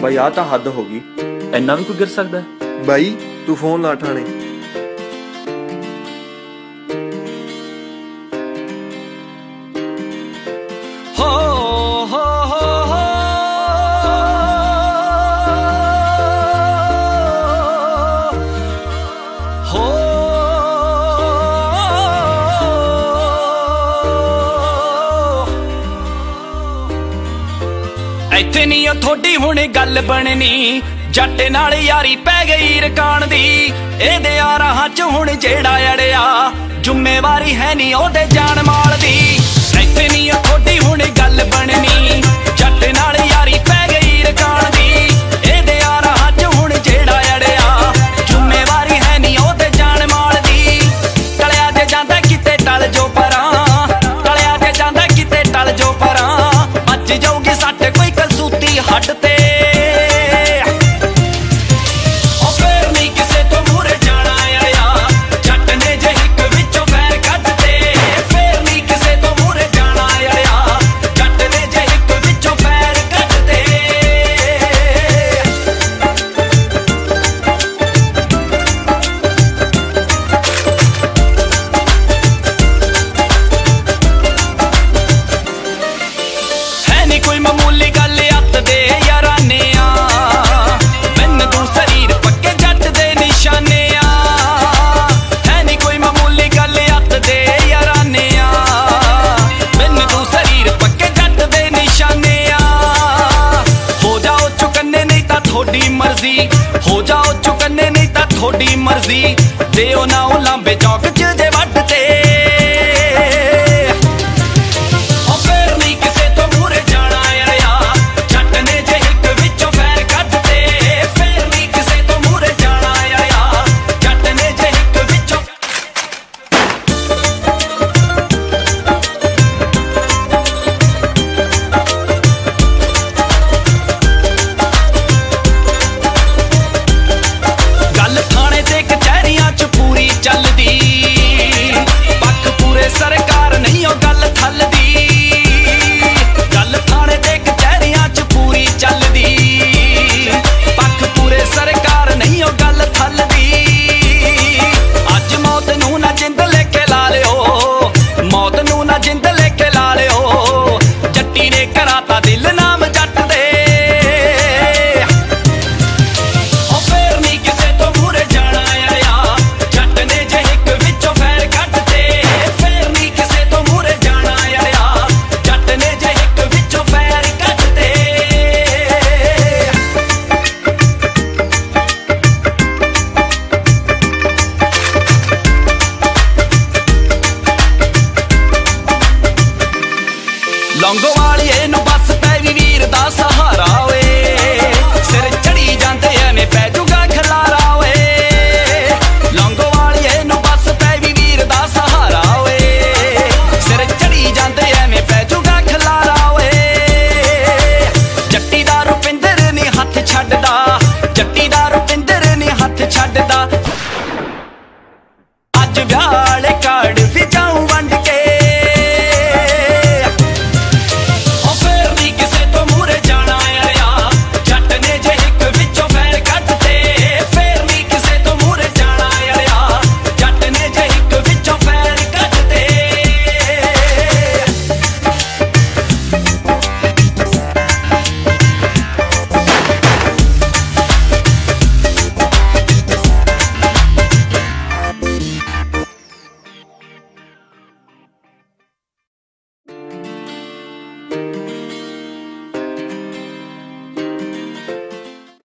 ਬਾਈ ਆਹ ਤਾਂ ਹੱਦ ਹੋ ਗਈ। ਇੰਨਾ ਵੀ ਕੋਈ ਗਿਰ ਸਕਦਾ? ਬਾਈ ਤੂੰ ਫੋਨ ਲਾ ਠਾਣੇ। ਇੱਥੇ ਨੀ ਥੋੜੀ ਹੁਣ ਗੱਲ ਬਣਨੀ, ਜੱਟ ਨਾਲ ਯਾਰੀ ਪੈ ਗਈ ਰਕਾਨ ਦੀ। ਇਹਦੇ ਆ ਰਾਹਾਂ ਚ ਹੁਣ ਜਿਹੜਾ ਅੜਿਆ, ਜ਼ਿੰਮੇਵਾਰੀ ਹੈ ਨੀ ਉਹਦੇ ਜਾਨ ਮਾਲ ਦੀ। ਇੱਥੇ ਨੀ ਥੋੜੀ ਹੁਣ ਗੱਲ ਬਣਨੀ, ਜੱਟ ਨਾਲ ਯਾਰੀ ਪੈ ਗਈ ਰਕਾਨ ਦੀ। ਇਹਦੇ ਆ ਰਾਹਾਂ ਚ ਹੁਣ ਜਿਹੜਾ ਅੜਿਆ, ਜ਼ਿੰਮੇਵਾਰੀ ਹੈ ਨੀ ਉਹਦੇ ਜਾਨ ਮਾਲ ਦੀ। ਟਲਿਆ ਜੇ ਜਾਂਦਾ ਕਿਤੇ ਟਲ ਜੋ ਪਰਾਂ, ਟਲਿਆ ਜੇ ਜਾਂਦਾ ਕਿਤੇ ਟਲ ਜੋ ਪਰਾਂ। ਅੱਜ ਜਾਊਗੀ ਸੱਟ ਕੋਈ ਕਲਸੂਤੀ ਹੱਡ ਤੇ, ਉਹ ਫੇਰ ਨਹੀਂ ਕਿਸੇ ਤੋਂ ਮੂਹਰੇ ਜਾਣਾ ਆਇਆ। ਜੱਟ ਨੇ ਜੇ ਹਿੱਕ ਵਿੱਚੋਂ ਫੈਰ ਕੱਢਤੇ, ਫੇਰ ਨਹੀਂ ਕਿਸੇ ਤੋਂ ਮੂਹਰੇ ਜਾਣਾ ਆਇਆ। ਜੱਟ ਨੇ ਜੇ ਹਿੱਕ ਵਿੱਚੋਂ ਫੈਰ ਕੱਢਤੇ। ਹੈ ਨੀ ਕੋਈ ਮਾਮੂਲੀ ਗੱਲ ਅੱਤ ਦੇ ਯਾਰਾਨੇ ਆ, ਮੈਨੂੰ ਤੂੰ ਸਰੀਰ ਪੱਕੇ ਜੱਟ ਦੇ ਨਿਸ਼ਾਨੇ ਆ। ਹੈ ਨੀ ਕੋਈ ਮਾਮੂਲੀ ਗੱਲ ਅੱਤ ਦੇ ਯਾਰਾਨੇ ਆ, ਮੈਨੂੰ ਤੂੰ ਸਰੀਰ ਪੱਕੇ ਜੱਟ ਦੇ ਨਿਸ਼ਾਨੇ ਆ। ਹੋ ਜਾਓ ਚੁਕੰਨੇ ਨਹੀਂ ਤਾਂ ਤੁਹਾਡੀ ਮਰਜ਼ੀ, ਹੋ ਜਾਓ ਚੁਕੰਨੇ ਨਹੀਂ ਤਾਂ ਤੁਹਾਡੀ ਮਰਜ਼ੀ। ਦਿਓ ਨਾ ਉਹ ਲਾਂਬੇ ਚੌਕ ਚ ਜੇ ਵੱਢ ਤੇ,